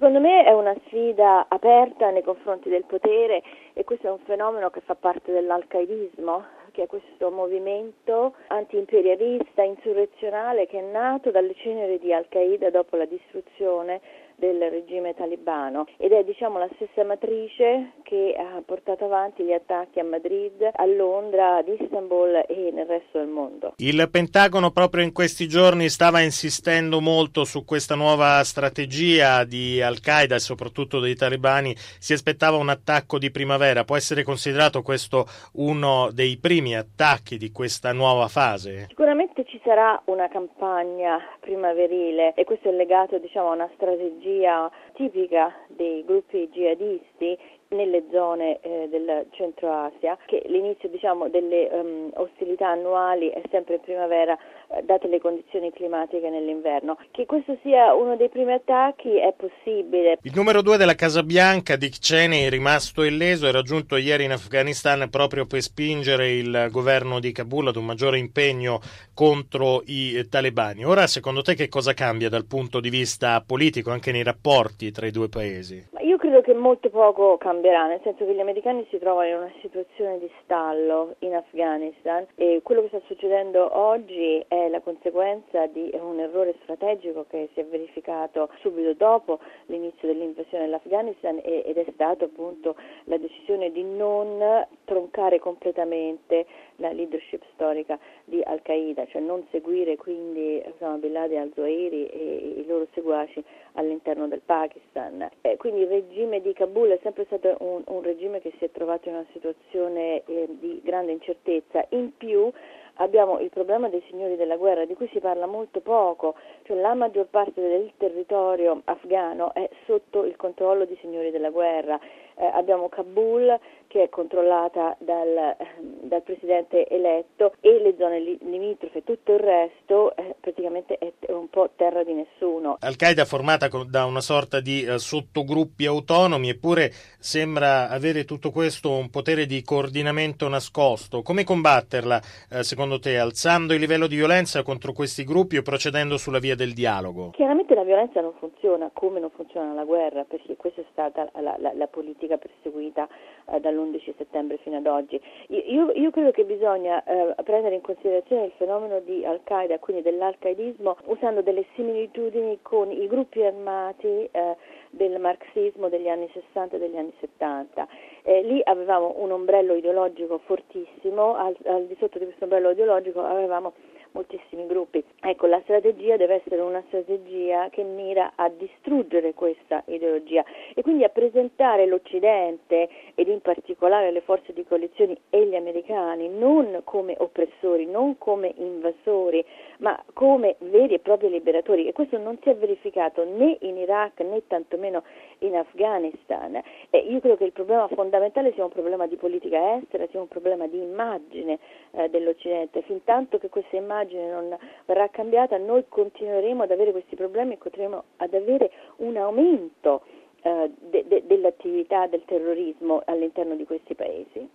Secondo me è una sfida aperta nei confronti del potere e questo è un fenomeno che fa parte dell'al-qaidismo, che è questo movimento anti-imperialista, insurrezionale che è nato dalle ceneri di Al-Qaeda dopo la distruzione del regime talibano ed è la stessa matrice che ha portato avanti gli attacchi a Madrid, a Londra, ad Istanbul e nel resto del mondo. Il Pentagono proprio in questi giorni stava insistendo molto su questa nuova strategia di Al-Qaeda e soprattutto dei talebani, si aspettava un attacco di primavera, può essere considerato questo uno dei primi attacchi di questa nuova fase? Sicuramente ci sarà una campagna primaverile e questo è legato a una strategia tipica dei gruppi jihadisti nelle zone del Centro Asia, che l'inizio delle ostilità annuali è sempre in primavera, date le condizioni climatiche nell'inverno. Che questo sia uno dei primi attacchi è possibile. Il numero 2 della Casa Bianca, Dick Cheney, rimasto illeso, è raggiunto ieri in Afghanistan proprio per spingere il governo di Kabul ad un maggiore impegno contro i talebani. Ora, secondo te, che cosa cambia dal punto di vista politico, anche nei rapporti tra i due paesi? Io credo che molto poco cambierà, nel senso che gli americani si trovano in una situazione di stallo in Afghanistan e quello che sta succedendo oggi è la conseguenza di un errore strategico che si è verificato subito dopo l'inizio dell'invasione dell'Afghanistan ed è stato appunto la decisione di non troncare completamente la leadership storica di Al-Qaeda, cioè non seguire quindi Osama Bin Laden e al-Zawahiri e i loro seguaci all'interno del Pakistan. Quindi il regime di Kabul è sempre stato un regime che si è trovato in una situazione di grande incertezza. In più abbiamo il problema dei signori della guerra, di cui si parla molto poco, cioè la maggior parte del territorio afghano è sotto il controllo di signori della guerra. Abbiamo Kabul che è controllata dal presidente eletto e le zone limitrofe, tutto il resto praticamente è un po' terra di nessuno. Al-Qaeda è formata da una sorta di sottogruppi autonomi, eppure sembra avere tutto questo un potere di coordinamento nascosto. Come combatterla, secondo te, alzando il livello di violenza contro questi gruppi o procedendo sulla via del dialogo? Chiaramente la violenza non funziona come non funziona la guerra, perché questa è stata la politica perseguita dall'11 settembre fino ad oggi. Io credo che bisogna prendere in considerazione il fenomeno di Al-Qaeda, quindi dell'al-qaidismo, usando delle similitudini con i gruppi armati del marxismo degli anni 60 e degli anni 70. Lì avevamo un ombrello ideologico fortissimo, al di sotto di questo ombrello ideologico avevamo moltissimi gruppi. Ecco, la strategia deve essere una strategia che mira a distruggere questa ideologia e quindi a presentare l'Occidente ed in particolare le forze di coalizione e gli americani non come oppressori, non come invasori, ma come veri e propri liberatori, e questo non si è verificato né in Iraq né tantomeno in Afghanistan. Io credo che il problema fondamentale sia un problema di politica estera, sia un problema di immagine dell'Occidente. Fintanto che questa immagine non verrà cambiata, noi continueremo ad avere questi problemi e continueremo ad avere un aumento dell'attività del terrorismo all'interno di questi paesi.